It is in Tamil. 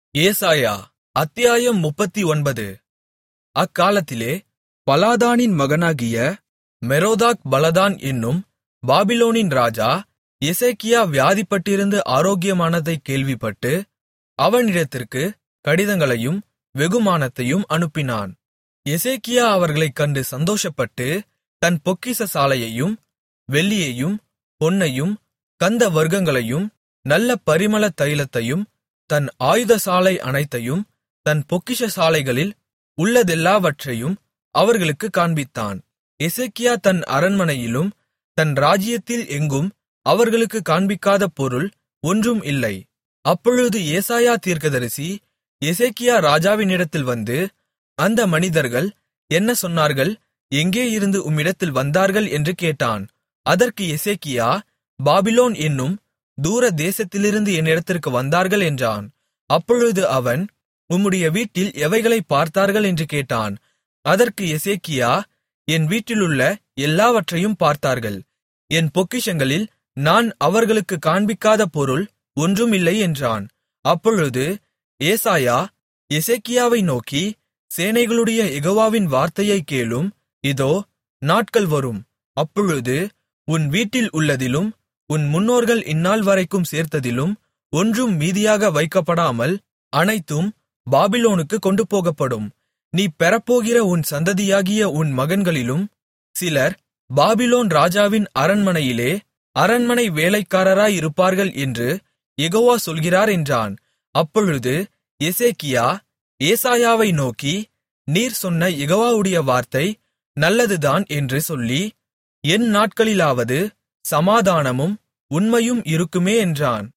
ஏசாயா அத்தியாயம் 39. அக்காலத்திலே பலாதானின் மகனாகிய மெரோதாக் பலதான் என்னும் பாபிலோனின் ராஜா எசேக்கியா வியாதிப்பட்டிருந்து ஆரோக்கியமானதைக் கேள்விப்பட்டு அவனிடத்திற்கு கடிதங்களையும் வெகுமானத்தையும் அனுப்பினான். எசேக்கியா அவர்களைக் கண்டு சந்தோஷப்பட்டு தன் பொக்கிஷசாலையையும் வெள்ளியையும் பொன்னையும் கந்த வர்க்கங்களையும் நல்ல பரிமள தைலத்தையும் தன் ஆயுதசாலை அனைத்தையும் தன் பொக்கிஷசாலைகளில் உள்ளதெல்லாவற்றையும் அவர்களுக்குக் காண்பித்தான். எசேக்கியா தன் அரண்மனையிலும் தன் ராஜ்ஜியத்தில் எங்கும் அவர்களுக்குக் காண்பிக்காத பொருள் ஒன்றும் இல்லை. அப்பொழுது ஏசாயா தீர்க்கதரிசி எசேக்கியா ராஜாவினிடத்தில் வந்து, அந்த மனிதர்கள் என்ன சொன்னார்கள், எங்கே இருந்து உம்மிடத்தில் வந்தார்கள் என்று கேட்டான். அதற்கு எசேக்கியா, பாபிலோன் என்னும் தூர தேசத்திலிருந்து என்னிடத்திற்கு வந்தார்கள் என்றான். அப்பொழுது அவன், உம்முடைய வீட்டில் எவைகளைப் பார்த்தார்கள் என்று கேட்டான். அதற்கு எசேக்கியா, என் வீட்டிலுள்ள எல்லாவற்றையும் பார்த்தார்கள். என் பொக்கிஷங்களில் நான் அவர்களுக்குக் காண்பிக்காத பொருள் ஒன்றும் இல்லை என்றான். அப்பொழுது ஏசாயா எசேக்கியாவை நோக்கி, சேனைகளுடைய யெகோவாவின் வார்த்தையைக் கேளும். இதோ, நாட்கள் வரும். அப்பொழுது உன் வீட்டில் உள்ளதிலும் உன் முன்னோர்கள் இந்நாள்வரைக்கும் சேர்த்ததிலும் ஒன்றும் மீதியாக வைக்கப்படாமல் அனைத்தும் பாபிலோனுக்குக் கொண்டுபோகப்படும். நீ பெறப்போகிற உன் சந்ததியாகிய உன் மகன்களிலும் சிலர் பாபிலோன் ராஜாவின் அரண்மனையிலே அரண்மனை வேலைக்காரராயிருப்பார்கள் என்று யெகோவா சொல்கிறார் என்றான். அப்பொழுது எசேக்கியா ஏசாயாவை நோக்கி, நீர் சொன்ன யெகோவாவுடைய வார்த்தை நல்லதுதான் என்று சொல்லி, என் நாட்களிலாவது சமாதானமும் உண்மையும் இருக்குமே என்றான்.